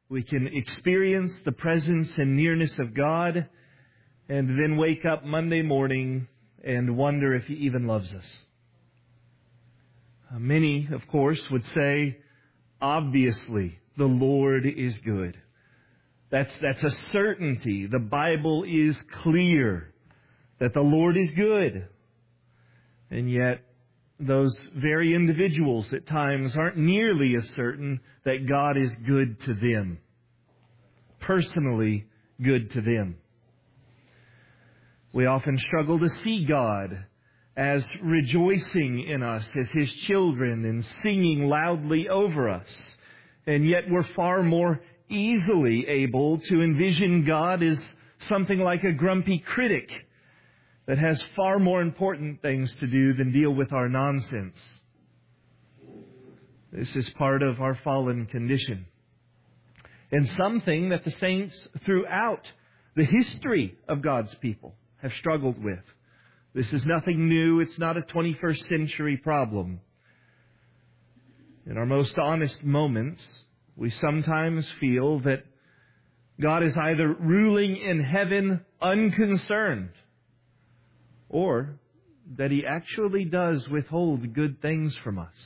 We can experience the presence and nearness of God and then wake up Monday morning and wonder if He even loves us. Many, of course, would say, obviously, the Lord is good. That's a certainty. The Bible is clear that the Lord is good. And yet, those very individuals at times aren't nearly as certain that God is good to them. Personally good to them. We often struggle to see God as rejoicing in us as His children and singing loudly over us. And yet we're far more easily able to envision God as something like a grumpy critic that has far more important things to do than deal with our nonsense. This is part of our fallen condition. And something that the saints throughout the history of God's people have struggled with. This is nothing new. It's not a 21st century problem. In our most honest moments, we sometimes feel that God is either ruling in heaven unconcerned, or that He actually does withhold good things from us.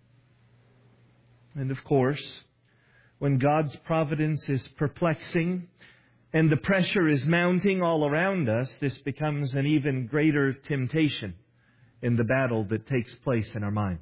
And of course, when God's providence is perplexing and the pressure is mounting all around us, this becomes an even greater temptation in the battle that takes place in our minds.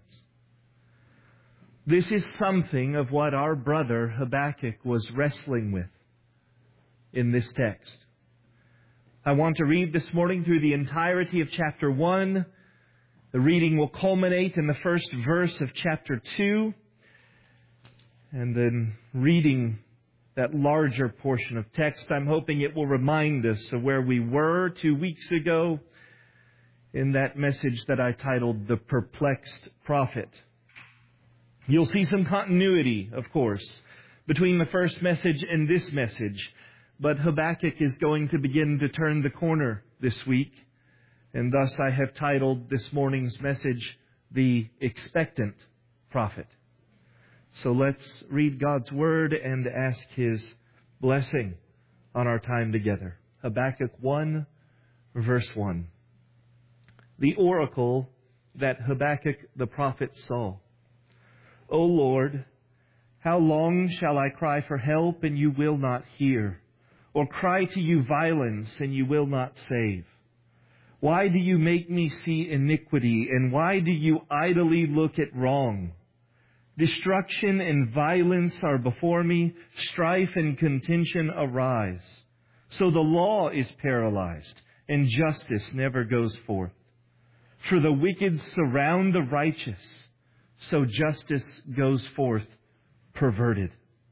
This is something of what our brother Habakkuk was wrestling with in this text. I want to read this morning through the entirety of chapter 1. The reading will culminate in the first verse of chapter 2. And then reading that larger portion of text, I'm hoping it will remind us of where we were 2 weeks ago in that message that I titled The Perplexed Prophet. You'll see some continuity, of course, between the first message and this message. But Habakkuk is going to begin to turn the corner this week. And thus I have titled this morning's message, The Expectant Prophet. So let's read God's Word and ask His blessing on our time together. Habakkuk 1, verse 1. The oracle that Habakkuk the prophet saw. O Lord, how long shall I cry for help and you will not hear? Or cry to you violence and you will not save? Why do you make me see iniquity, and why do you idly look at wrong? Destruction and violence are before me, strife and contention arise. So the law is paralyzed, and justice never goes forth. For the wicked surround the righteous, so justice goes forth perverted.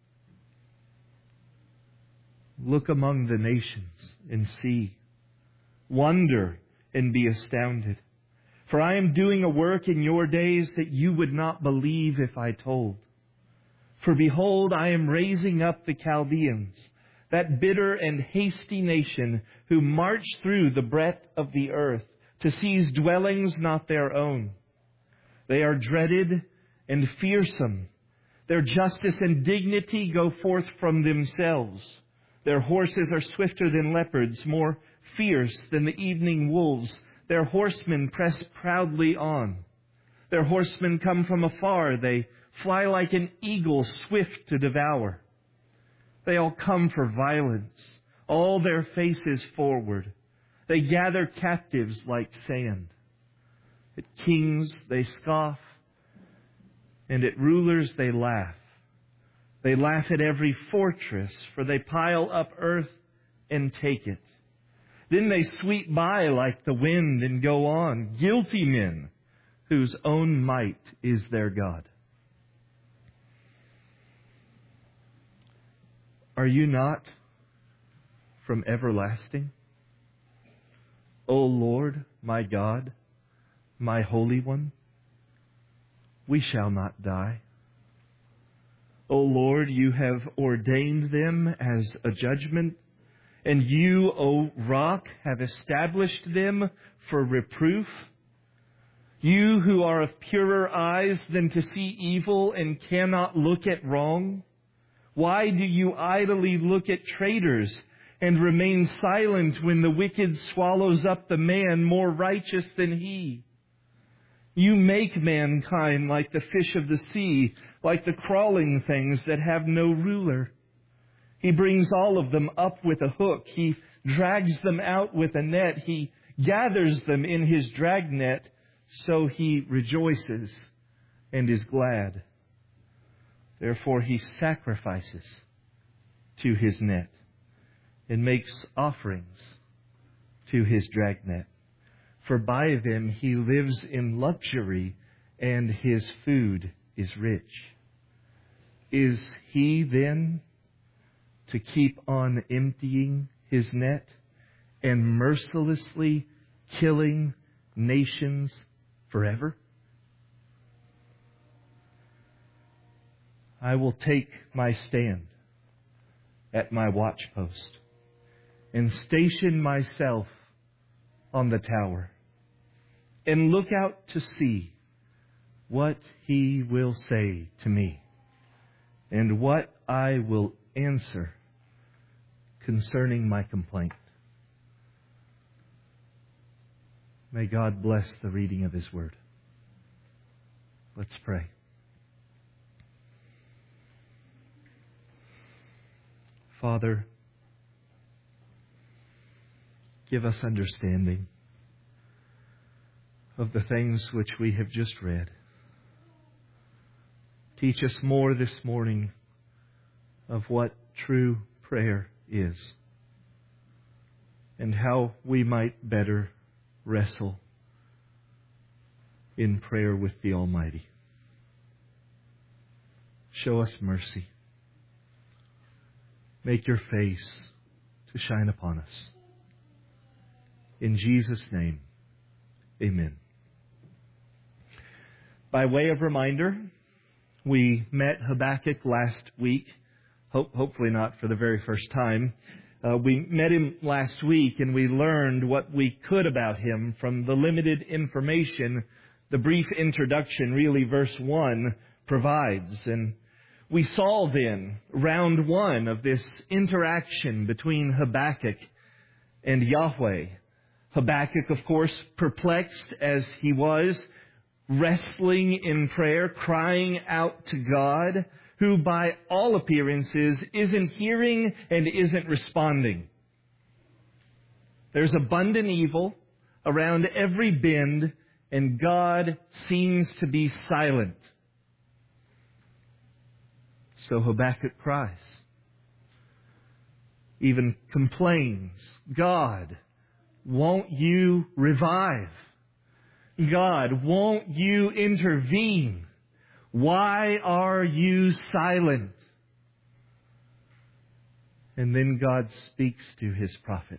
Look among the nations and see. Wonder and be astounded. For I am doing a work in your days that you would not believe if I told. For behold, I am raising up the Chaldeans, that bitter and hasty nation who march through the breadth of the earth to seize dwellings not their own. They are dreaded and fearsome. Their justice and dignity go forth from themselves. Their horses are swifter than leopards, more fierce than the evening wolves. Their horsemen press proudly on. Their horsemen come from afar. They fly like an eagle, swift to devour. They all come for violence, all their faces forward. They gather captives like sand. At kings they scoff, and at rulers they laugh. They laugh at every fortress, for they pile up earth and take it. Then they sweep by like the wind and go on, guilty men whose own might is their God. Are you not from everlasting? O Lord, my God, my Holy One, we shall not die. O Lord, you have ordained them as a judgment, and you, O Rock, have established them for reproof. You who are of purer eyes than to see evil and cannot look at wrong, Why do you idly look at traitors and remain silent when the wicked swallows up the man more righteous than he? You make mankind like the fish of the sea, like the crawling things that have no ruler. He brings all of them up with a hook. He drags them out with a net. He gathers them in his dragnet, so he rejoices and is glad. Therefore he sacrifices to his net and makes offerings to his dragnet. For by them he lives in luxury, and his food is rich. Is he then to keep on emptying his net and mercilessly killing nations forever? I will take my stand at my watchpost and station myself on the tower and look out to see what he will say to me and what I will answer concerning my complaint. May God bless the reading of His Word. Let's pray. Father, give us understanding of the things which we have just read. Teach us more this morning of what true prayer is and how we might better wrestle in prayer with the Almighty. Show us mercy. Make your face to shine upon us. In Jesus' name, amen. By way of reminder, we met Habakkuk last week, hopefully not for the very first time. We met him last week and we learned what we could about him from the limited information the brief introduction, really verse 1, provides. And we saw then round 1 of this interaction between Habakkuk and Yahweh. Habakkuk, of course, perplexed as he was, wrestling in prayer, crying out to God, who by all appearances isn't hearing and isn't responding. There's abundant evil around every bend, and God seems to be silent. So Habakkuk cries, even complains, God, won't you revive? God, won't you intervene? Why are you silent? And then God speaks to His prophet.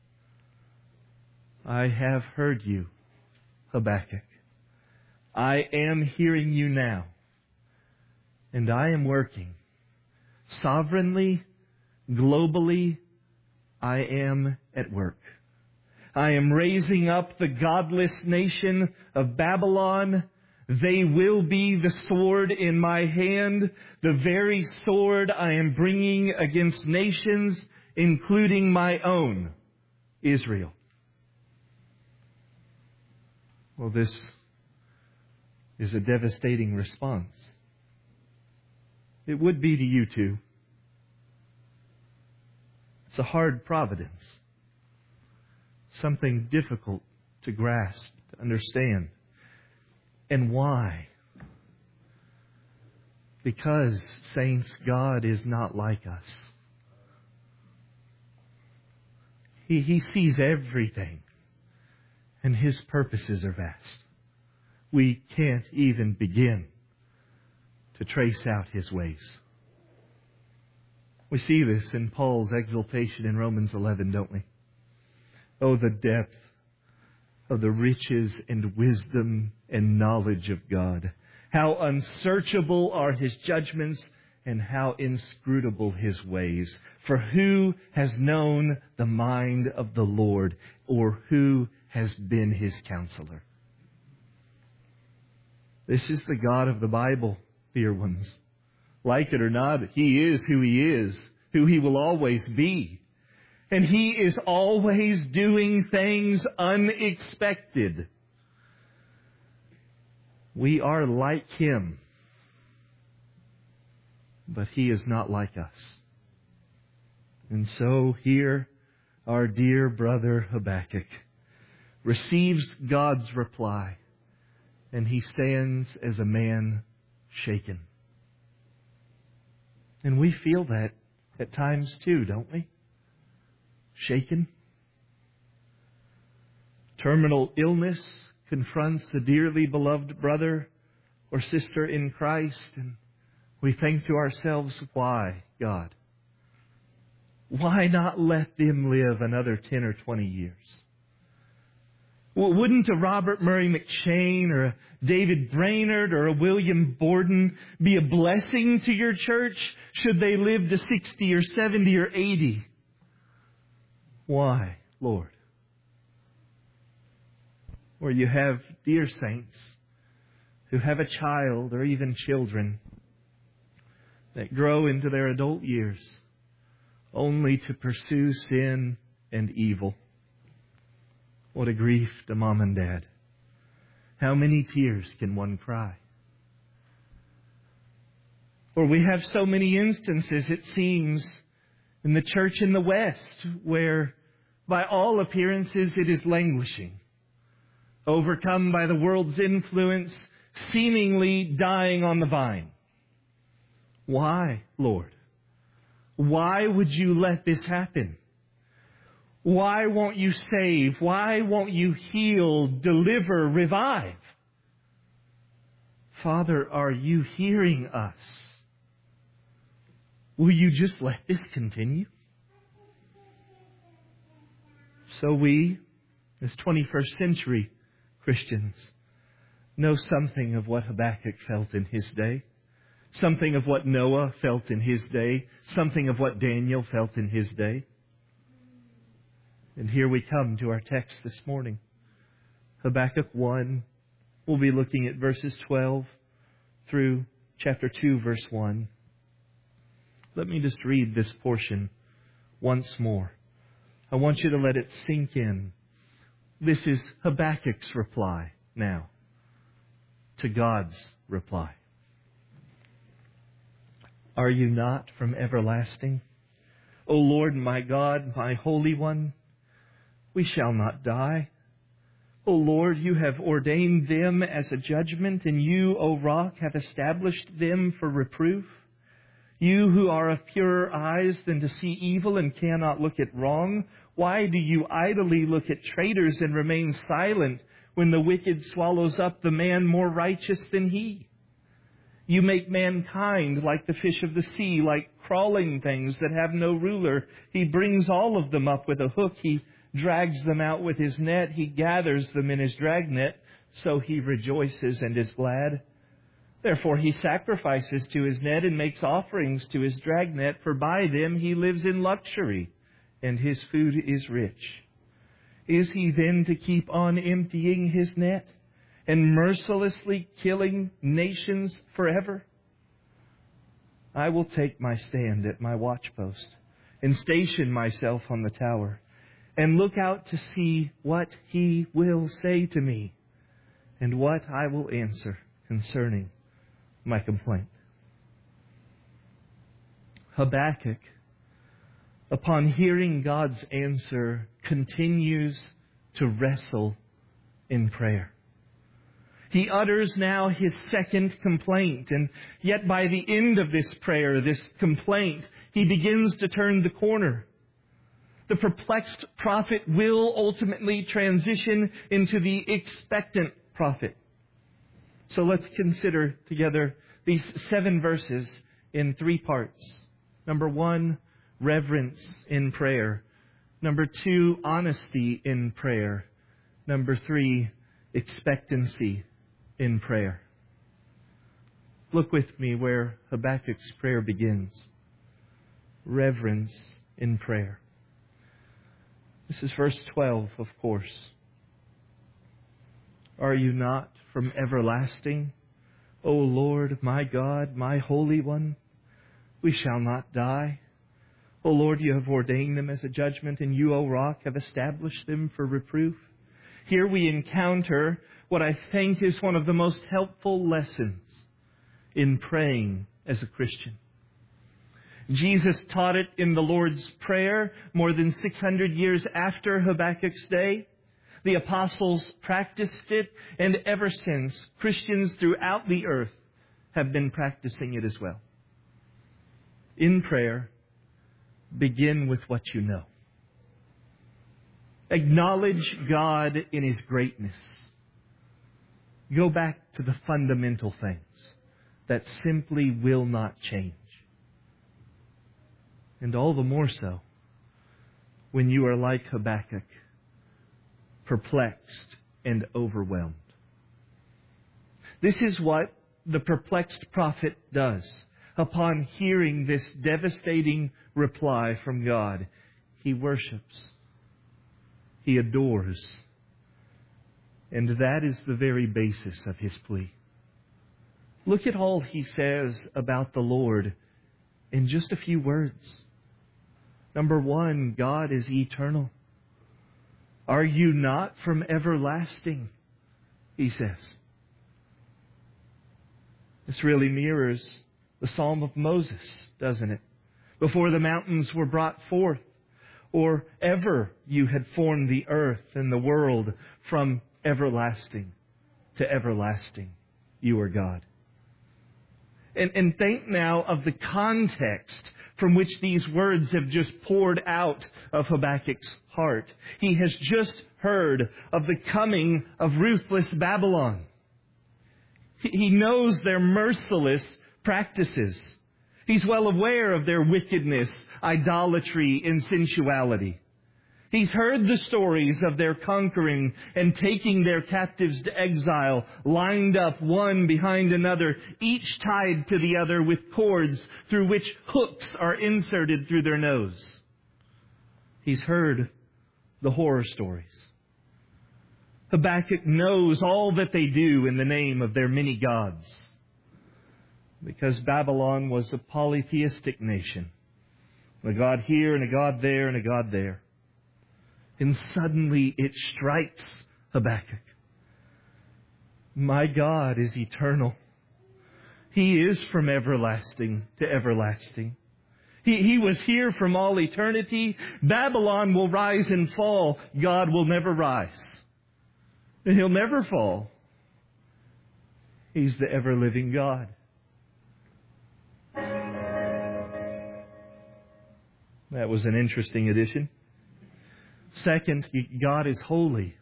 I have heard you, Habakkuk. I am hearing you now. And I am working. Sovereignly, globally, I am at work. I am raising up the godless nation of Babylon. They will be the sword in my hand, the very sword I am bringing against nations, including my own, Israel. Well, this is a devastating response. It would be to you too. It's a hard providence. Something difficult to grasp, to understand. And why? Because, saints, God is not like us. He sees everything, and His purposes are vast. We can't even begin to trace out His ways. We see this in Paul's exaltation in Romans 11, don't we? Oh, the depth of the riches and wisdom and knowledge of God. How unsearchable are His judgments and how inscrutable His ways. For who has known the mind of the Lord, or who has been His counselor? This is the God of the Bible, dear ones. Like it or not, He is, who He will always be. And He is always doing things unexpected. We are like Him, but He is not like us. And so here, our dear brother Habakkuk receives God's reply, and he stands as a man shaken. And we feel that at times too, don't we? Shaken. Terminal illness confronts a dearly beloved brother or sister in Christ, and we think to ourselves, why, God? Why not let them live another 10 or 20 years? Well, wouldn't a Robert Murray McCheyne or a David Brainerd or a William Borden be a blessing to your church should they live to 60 or 70 or 80? Why, Lord? Or you have dear saints who have a child or even children that grow into their adult years only to pursue sin and evil. What a grief to mom and dad. How many tears can one cry? Or we have so many instances, it seems, in the church in the West where, by all appearances, it is languishing, overcome by the world's influence, seemingly dying on the vine. Why, Lord? Why would you let this happen? Why won't you save? Why won't you heal, deliver, revive? Father, are you hearing us? Will you just let this continue? So we, as 21st century Christians, know something of what Habakkuk felt in his day, something of what Noah felt in his day, something of what Daniel felt in his day. And here we come to our text this morning. Habakkuk 1. We'll be looking at verses 12 through chapter 2, verse 1. Let me just read this portion once more. I want you to let it sink in. This is Habakkuk's reply now to God's reply. Are you not from everlasting? O Lord, my God, my Holy One, we shall not die. O Lord, you have ordained them as a judgment, and you, O Rock, have established them for reproof. You who are of purer eyes than to see evil and cannot look at wrong, why do you idly look at traitors and remain silent when the wicked swallows up the man more righteous than he? You make mankind like the fish of the sea, like crawling things that have no ruler. He brings all of them up with a hook. He drags them out with his net. He gathers them in his dragnet. So he rejoices and is glad. Therefore he sacrifices to his net and makes offerings to his dragnet, for by them he lives in luxury, and his food is rich. Is he then to keep on emptying his net and mercilessly killing nations forever? I will take my stand at my watchpost and station myself on the tower and look out to see what he will say to me and what I will answer concerning my complaint. Habakkuk, upon hearing God's answer, continues to wrestle in prayer. He utters now his second complaint, and yet by the end of this prayer, this complaint, he begins to turn the corner. The perplexed prophet will ultimately transition into the expectant prophet. So let's consider together these 7 verses in 3 parts. Number 1, reverence in prayer. Number 2, honesty in prayer. Number 3, expectancy in prayer. Look with me where Habakkuk's prayer begins. Reverence in prayer. This is verse 12, of course. Are you not from everlasting, O Lord, my God, my Holy One? we shall not die. O Lord, you have ordained them as a judgment, and you, O Rock, have established them for reproof. Here we encounter what I think is one of the most helpful lessons in praying as a Christian. Jesus taught it in the Lord's Prayer more than 600 years after Habakkuk's day. The apostles practiced it, and ever since, Christians throughout the earth have been practicing it as well. In prayer, begin with what you know. Acknowledge God in His greatness. Go back to the fundamental things that simply will not change. And all the more so when you are like Habakkuk, perplexed and overwhelmed. This is what the perplexed prophet does. Upon hearing this devastating reply from God, he worships. He adores. And that is the very basis of his plea. Look at all he says about the Lord in just a few words. Number one, God is eternal. Are you not from everlasting? He says. This really mirrors the Psalm of Moses, doesn't it? Before the mountains were brought forth, or ever you had formed the earth and the world, from everlasting to everlasting, you are God. And think now of the context from which these words have just poured out of Habakkuk's heart. He has just heard of the coming of ruthless Babylon. He knows their merciless practices. He's well aware of their wickedness, idolatry, and sensuality. He's heard the stories of their conquering and taking their captives to exile, lined up one behind another, each tied to the other with cords through which hooks are inserted through their nose. He's heard the horror stories. Habakkuk knows all that they do in the name of their many gods, because Babylon was a polytheistic nation. A God here and a God there and a God there. And suddenly it strikes Habakkuk. My God is eternal. He is from everlasting to everlasting. He was here from all eternity. Babylon will rise and fall. God will never rise. He'll never fall. He's the ever-living God. That was an interesting addition. Second, God is holy.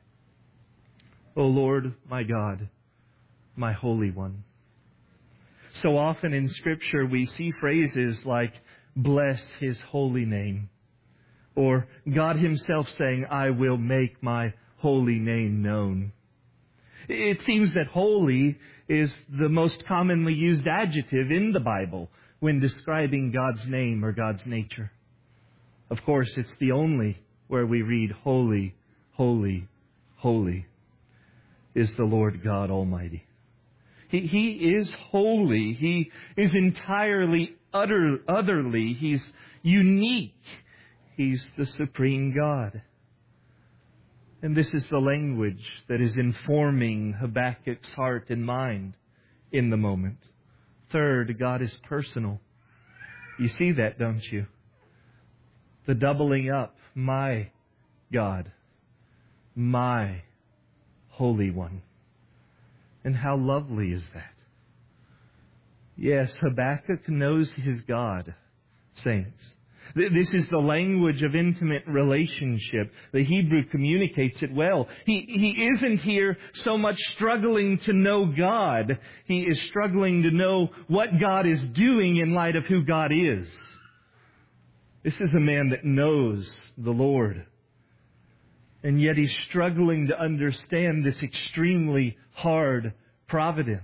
O Lord, my God, my Holy One. So often in Scripture we see phrases like, bless His holy name. Or God Himself saying, I will make my holy name known. It seems that holy is the most commonly used adjective in the Bible when describing God's name or God's nature. Of course, it's the only where we read, holy, holy, holy is the Lord God Almighty. He is holy. He is entirely, utterly. He's unique. He's the supreme God. And this is the language that is informing Habakkuk's heart and mind in the moment. Third, God is personal. You see that, don't you? The doubling up. My God. My Holy One. And how lovely is that? Yes, Habakkuk knows his God, saints. This is the language of intimate relationship. The Hebrew communicates it well. He isn't here so much struggling to know God. He is struggling to know what God is doing in light of who God is. This is a man that knows the Lord. And yet he's struggling to understand this extremely hard providence.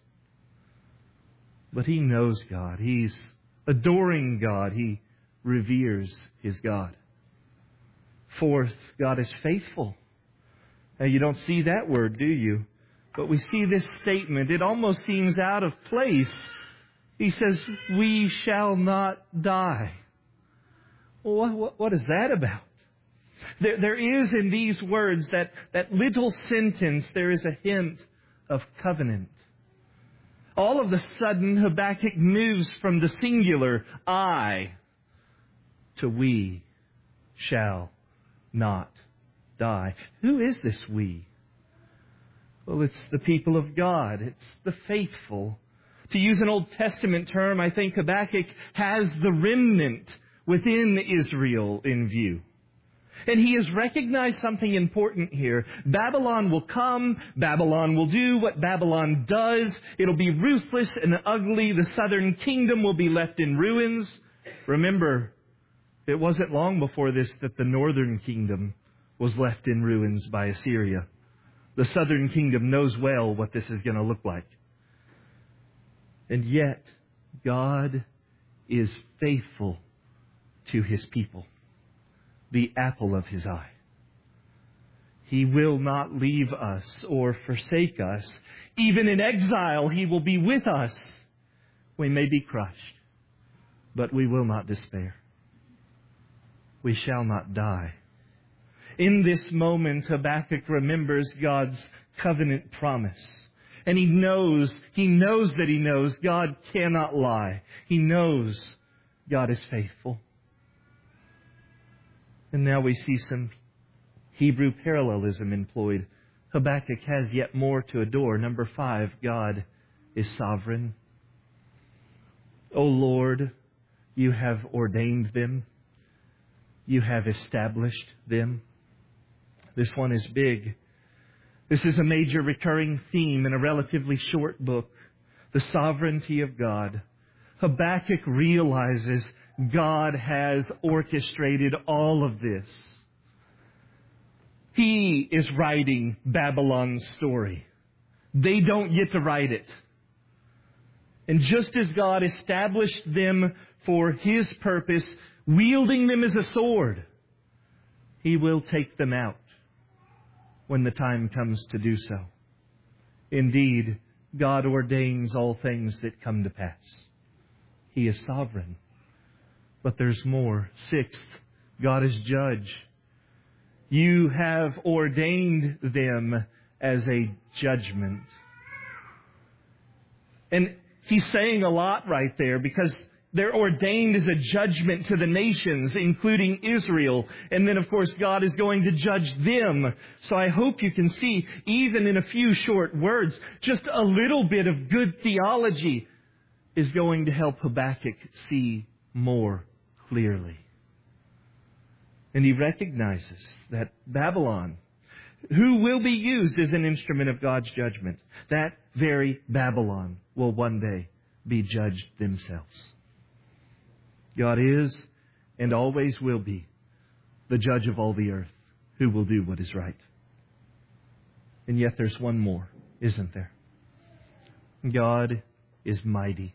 But he knows God. He's adoring God. He reveres his God. Fourth, God is faithful. Now, you don't see that word, do you? But we see this statement. It almost seems out of place He says, we shall not die. Well, what is that about? There is in these words, that little sentence, there is a hint of covenant. All of a sudden, Habakkuk moves from the singular, I, to we shall not die. Who is this we? Well, it's the people of God. It's the faithful. To use an Old Testament term, I think Habakkuk has the remnant within Israel in view. And he has recognized something important here. Babylon will come. Babylon will do what Babylon does. It'll be ruthless and ugly. The southern kingdom will be left in ruins. Remember, it wasn't long before this that the northern kingdom was left in ruins by Assyria. The southern kingdom knows well what this is going to look like. And yet, God is faithful to His people, the apple of His eye. He will not leave us or forsake us. Even in exile, He will be with us. We may be crushed, but we will not despair. We shall not die. In this moment, Habakkuk remembers God's covenant promise. And he knows that he knows God cannot lie. He knows God is faithful. And now we see some Hebrew parallelism employed. Habakkuk has yet more to adore. Number 5, God is sovereign. O Lord, you have ordained them. You have established them. This one is big. This is a major recurring theme in a relatively short book. The sovereignty of God. Habakkuk realizes God has orchestrated all of this. He is writing Babylon's story. They don't get to write it. And just as God established them for His purpose, wielding them as a sword, He will take them out when the time comes to do so. Indeed, God ordains all things that come to pass. He is sovereign. But there's more. 6th, God is judge. You have ordained them as a judgment. And he's saying a lot right there, because they're ordained as a judgment to the nations, including Israel. And then, of course, God is going to judge them. So I hope you can see, even in a few short words, just a little bit of good theology is going to help Habakkuk see more clearly. And he recognizes that Babylon, who will be used as an instrument of God's judgment, that very Babylon will one day be judged themselves. God is and always will be the judge of all the earth, who will do what is right. And yet there's one more, isn't there? God is mighty.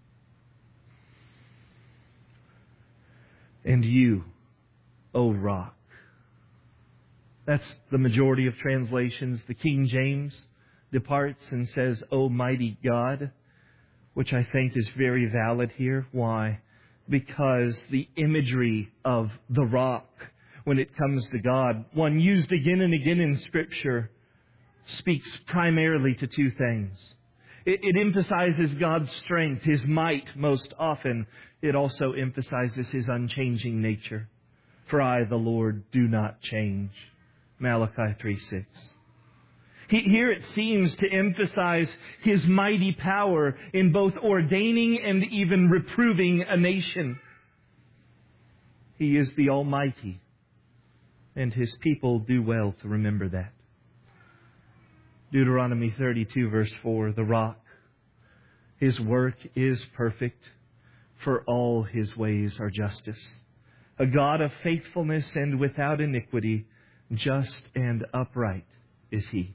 And you, O rock. That's the majority of translations. The King James departs and says, O mighty God, which I think is very valid here. Why? Because the imagery of the rock, when it comes to God, one used again and again in Scripture, speaks primarily to two things. It emphasizes God's strength, His might most often. It also emphasizes His unchanging nature. For I, the Lord, do not change. Malachi 3:6. Here it seems to emphasize His mighty power in both ordaining and even reproving a nation. He is the Almighty, and His people do well to remember that. Deuteronomy 32 verse 4, the rock. His work is perfect, for all His ways are justice. A God of faithfulness and without iniquity, just and upright is He.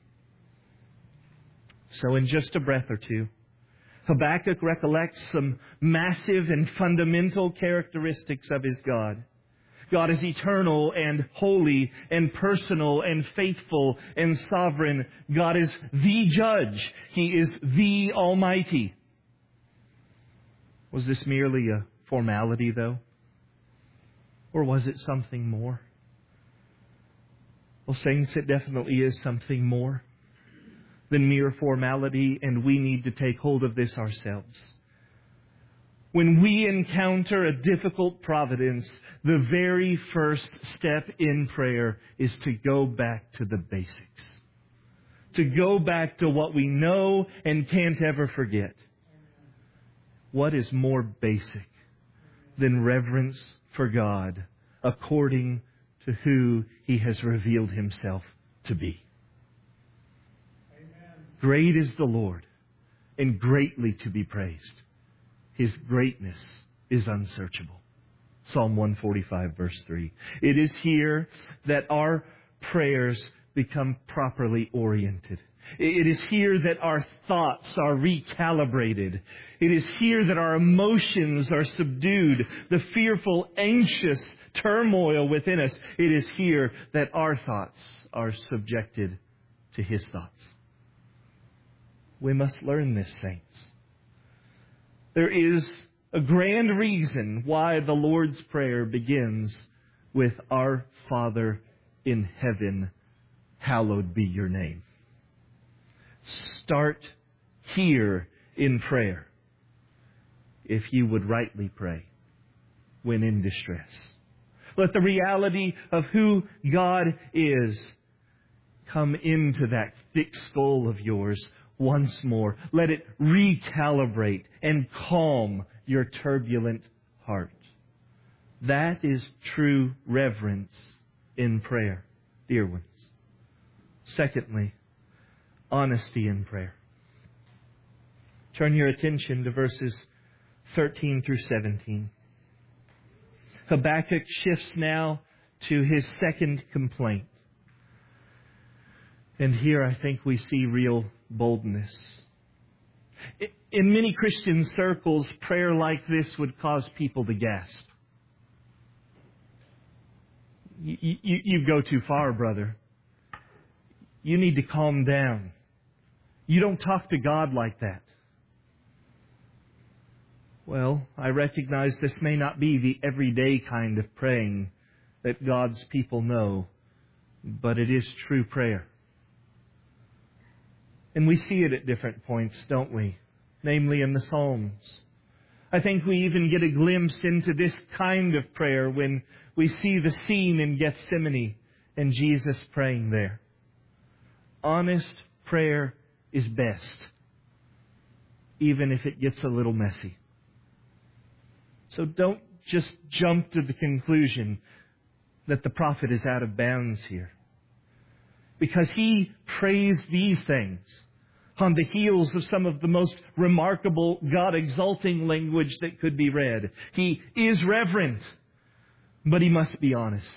So in just a breath or two, Habakkuk recollects some massive and fundamental characteristics of his God. God is eternal and holy and personal and faithful and sovereign. God is the judge. He is the Almighty. Was this merely a formality, though? Or was it something more? Well, saints, it definitely is something more than mere formality, and we need to take hold of this ourselves. When we encounter a difficult providence, the very first step in prayer is to go back to the basics. To go back to what we know and can't ever forget. What is more basic than reverence for God according to who He has revealed Himself to be? Amen. Great is the Lord, and greatly to be praised. His greatness is unsearchable. Psalm 145, verse 3. It is here that our prayers become properly oriented. It is here that our thoughts are recalibrated. It is here that our emotions are subdued. The fearful, anxious turmoil within us. It is here that our thoughts are subjected to His thoughts. We must learn this, saints. There is a grand reason why the Lord's Prayer begins with Our Father in heaven, hallowed be your name. Start here in prayer if you would rightly pray when in distress. Let the reality of who God is come into that thick skull of yours once more. Let it recalibrate and calm your turbulent heart. That is true reverence in prayer, dear ones. Secondly, honesty in prayer. Turn your attention to verses 13 through 17. Habakkuk shifts now to his second complaint. And here I think we see real boldness. In many Christian circles, prayer like this would cause people to gasp. You go too far, brother. You need to calm down. You don't talk to God like that. Well, I recognize this may not be the everyday kind of praying that God's people know, but it is true prayer. And we see it at different points, don't we? Namely in the Psalms. I think we even get a glimpse into this kind of prayer when we see the scene in Gethsemane and Jesus praying there. Honest prayer is best, even if it gets a little messy. So don't just jump to the conclusion that the prophet is out of bounds here. Because he prays these things on the heels of some of the most remarkable God-exalting language that could be read. He is reverent, but he must be honest.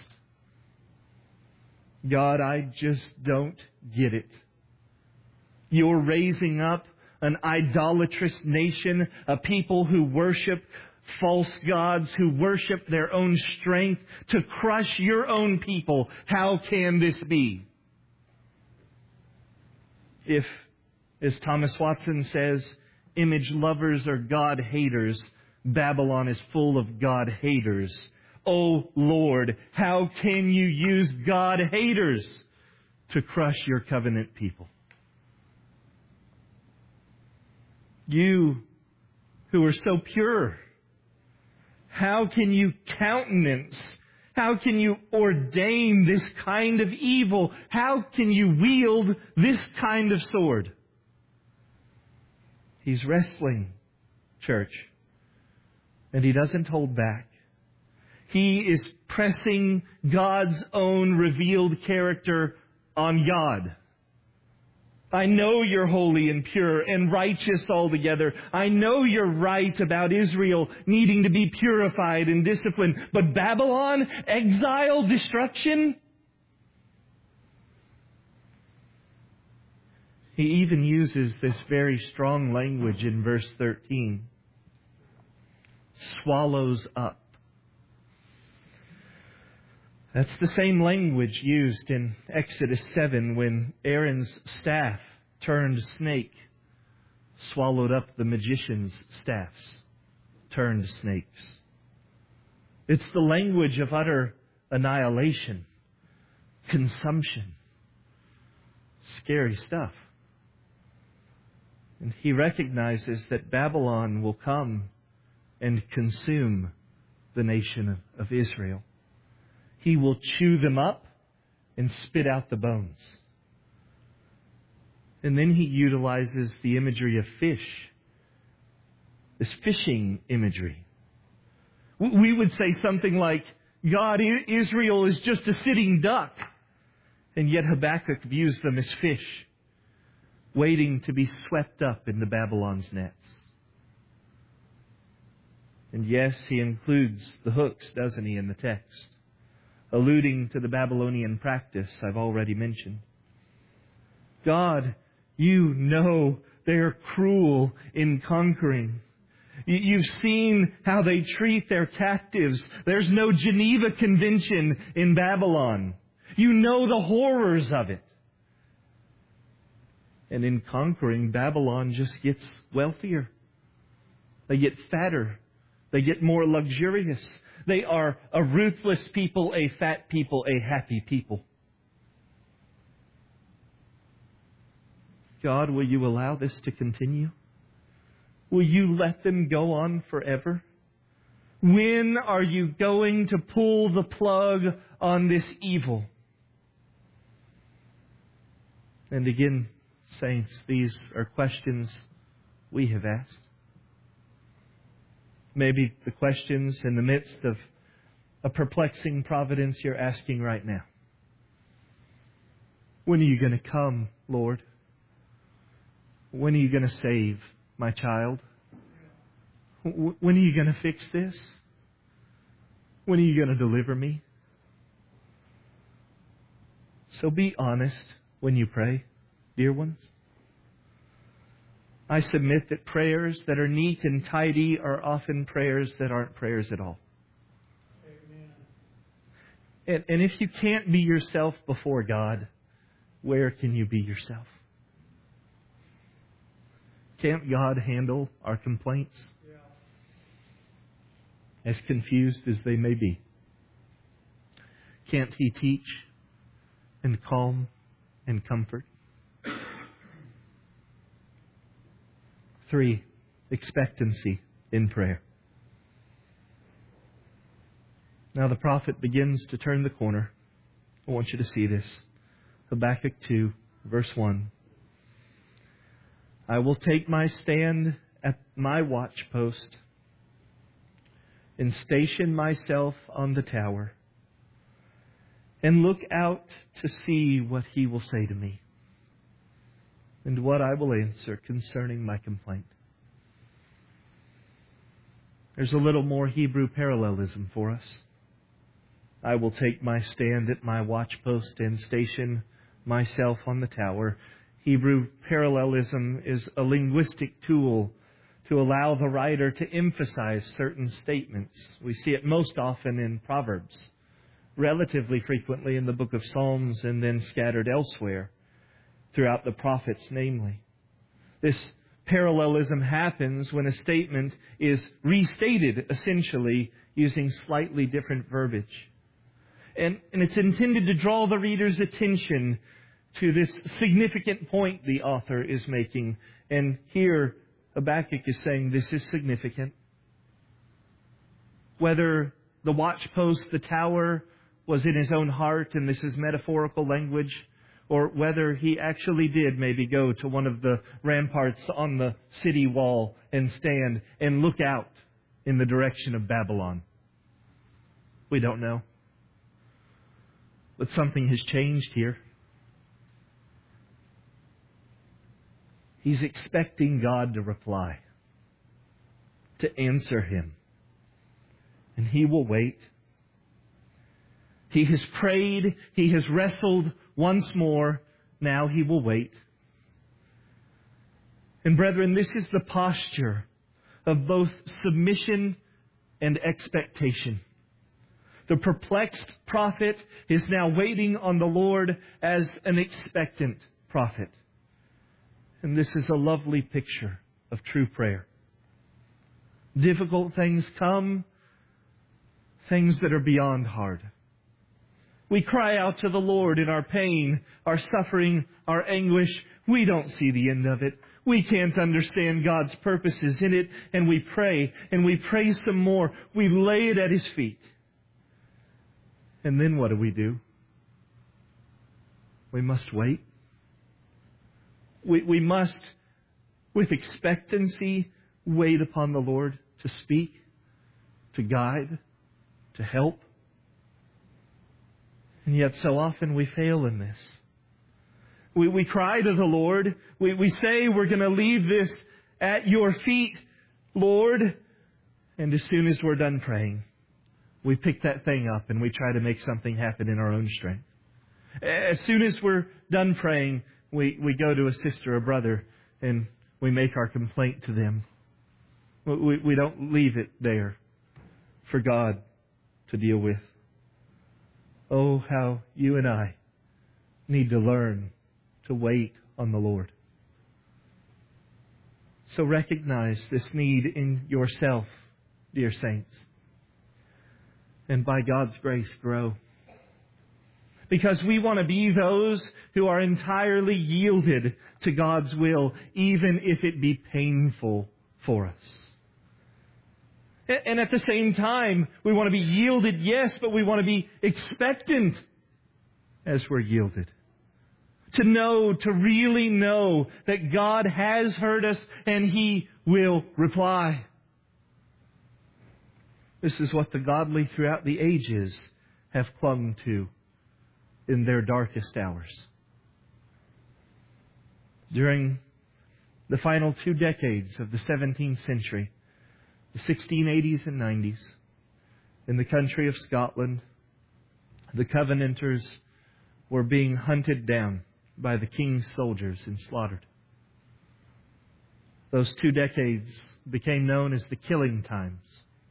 God, I just don't get it. You're raising up an idolatrous nation, a people who worship false gods, who worship their own strength, to crush your own people. How can this be? If, as Thomas Watson says, image lovers are God haters, Babylon is full of God haters. Oh Lord, how can you use God haters to crush your covenant people? You who are so pure, how can you countenance, how can you ordain this kind of evil? How can you wield this kind of sword? He's wrestling, church, and he doesn't hold back. He is pressing God's own revealed character on God. I know you're holy and pure and righteous altogether. I know you're right about Israel needing to be purified and disciplined. But Babylon, exile, destruction? He even uses this very strong language in verse 13. Swallows up. That's the same language used in Exodus 7 when Aaron's staff turned snake, swallowed up the magician's staffs. turn to snakes. It's the language of utter annihilation, consumption. Scary stuff. And he recognizes that Babylon will come and consume the nation of Israel. He will chew them up and spit out the bones. And then he utilizes the imagery of fish, this fishing imagery. We would say something like, God, Israel is just a sitting duck. And yet Habakkuk views them as fish, waiting to be swept up into Babylon's nets. And yes, he includes the hooks, doesn't he, in the text, alluding to the Babylonian practice I've already mentioned. God, you know they're cruel in conquering. You've seen how they treat their captives. There's no Geneva Convention in Babylon. You know the horrors of it. And in conquering, Babylon just gets wealthier. They get fatter. They get more luxurious. They are a ruthless people, a fat people, a happy people. God, will you allow this to continue? Will you let them go on forever? When are you going to pull the plug on this evil? And again, saints, these are questions we have asked. Maybe the questions in the midst of a perplexing providence you're asking right now. When are you going to come, Lord? When are you going to save my child? When are you going to fix this? When are you going to deliver me? So be honest when you pray, dear ones. I submit that prayers that are neat and tidy are often prayers that aren't prayers at all. Amen. And if you can't be yourself before God, where can you be yourself? Can't God handle our complaints? As confused as they may be. Can't He teach and calm and comfort? 3, expectancy in prayer. Now the prophet begins to turn the corner. I want you to see this. Habakkuk 2, verse 1. I will take my stand at my watchpost and station myself on the tower and look out to see what He will say to me and what I will answer concerning my complaint. There's a little more Hebrew parallelism for us. I will take my stand at my watchpost and station myself on the tower. Hebrew parallelism is a linguistic tool to allow the writer to emphasize certain statements. We see it most often in Proverbs, relatively frequently in the book of Psalms, and then scattered elsewhere throughout the prophets, namely. This parallelism happens when a statement is restated, essentially, using slightly different verbiage. And it's intended to draw the reader's attention to this significant point the author is making. And here, Habakkuk is saying this is significant. Whether the watchpost, the tower, was in his own heart, and this is metaphorical language, or whether he actually did maybe go to one of the ramparts on the city wall and stand and look out in the direction of Babylon. We don't know. But something has changed here. He's expecting God to reply, to answer him. And he will wait. He has prayed. He has wrestled once more. Now he will wait. And brethren, this is the posture of both submission and expectation. The perplexed prophet is now waiting on the Lord as an expectant prophet. And this is a lovely picture of true prayer. Difficult things come, things that are beyond hard. We cry out to the Lord in our pain, our suffering, our anguish. We don't see the end of it. We can't understand God's purposes in it. And we pray some more. We lay it at His feet. And then what do? We must wait. We must, with expectancy, wait upon the Lord to speak, to guide, to help. And yet so often we fail in this. We cry to the Lord. We say we're going to leave this at your feet, Lord. And as soon as we're done praying, we pick that thing up and we try to make something happen in our own strength. As soon as we're done praying, we go to a sister or brother and we make our complaint to them. We don't leave it there for God to deal with. Oh, how you and I need to learn to wait on the Lord. So recognize this need in yourself, dear saints. And by God's grace, grow. Because we want to be those who are entirely yielded to God's will, even if it be painful for us. And at the same time, we want to be yielded, yes, but we want to be expectant as we're yielded. To really know that God has heard us and He will reply. This is what the godly throughout the ages have clung to in their darkest hours. During the final 2 decades of the 17th century, the 1680s and 90s, in the country of Scotland, the Covenanters were being hunted down by the king's soldiers and slaughtered. Those 2 decades became known as the killing times.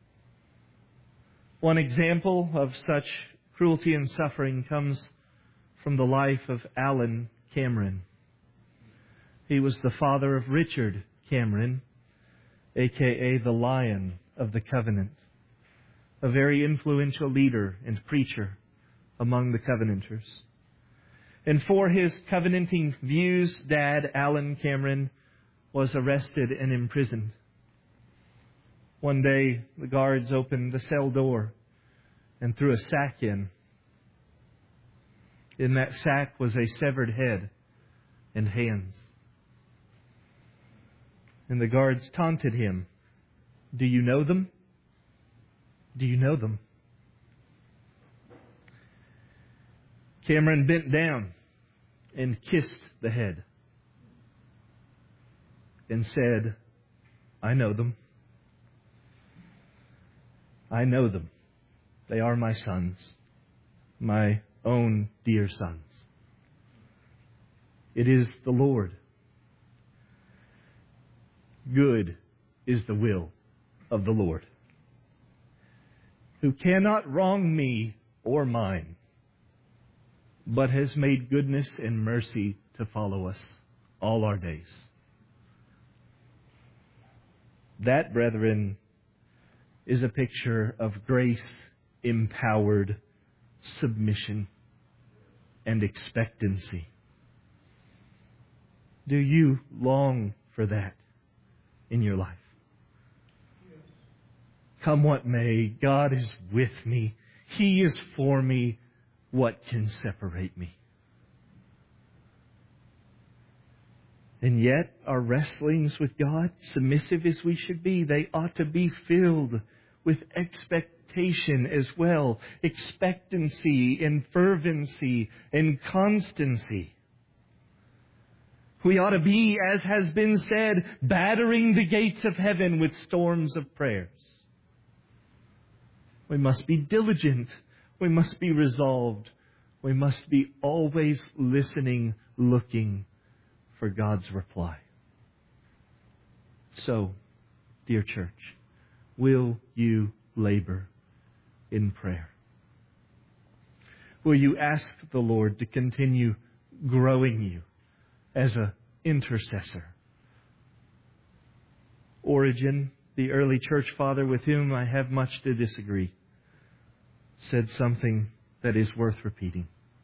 One example of such cruelty and suffering comes from the life of Alan Cameron. He was the father of Richard Cameron, a.k.a. the Lion of the Covenant, a very influential leader and preacher among the Covenanters. And for his covenanting views, Dad, Alan Cameron, was arrested and imprisoned. One day, the guards opened the cell door and threw a sack in. In that sack was a severed head and hands. And the guards taunted him. Do you know them? Do you know them? Cameron bent down and kissed the head and said, I know them. I know them. They are my sons, my own dear sons. It is the Lord. Good is the will of the Lord, who cannot wrong me or mine, but has made goodness and mercy to follow us all our days. That, brethren, is a picture of grace-empowered submission and expectancy. Do you long for that in your life? Come what may, God is with me. He is for me. What can separate me? And yet, our wrestlings with God, submissive as we should be, they ought to be filled with expectation as well. Expectancy and fervency and constancy. We ought to be, as has been said, battering the gates of heaven with storms of prayers. We must be diligent. We must be resolved. We must be always listening, looking for God's reply. So, dear church, will you labor in prayer? Will you ask the Lord to continue growing you as an intercessor? Origen the early church father with whom I have much to disagree, said something that is worth repeating.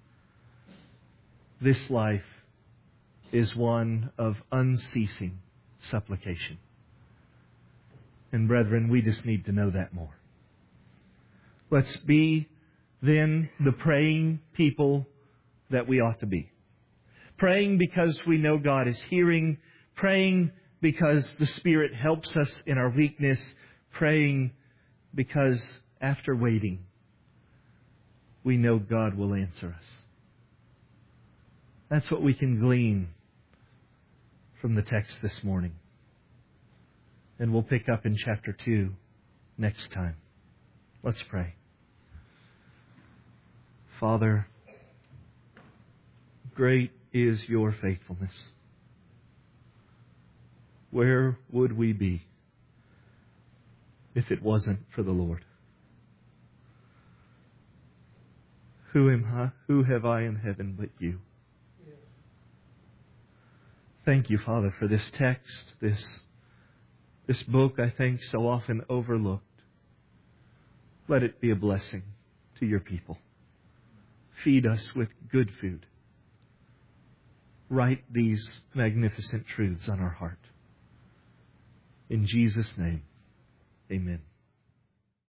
This life is one of unceasing supplication. And brethren, we just need to know that more. Let's be then the praying people that we ought to be. Praying because we know God is hearing. Praying because the Spirit helps us in our weakness. Praying because after waiting, we know God will answer us. That's what we can glean from the text this morning. And we'll pick up in chapter 2 next time. Let's pray. Father, great is your faithfulness. Where would we be if it wasn't for the Lord? Who have I in heaven but you? Thank you, Father, for this text, this book I think so often overlooked. Let it be a blessing to your people. Feed us with good food. Write these magnificent truths on our heart. In Jesus' name, amen.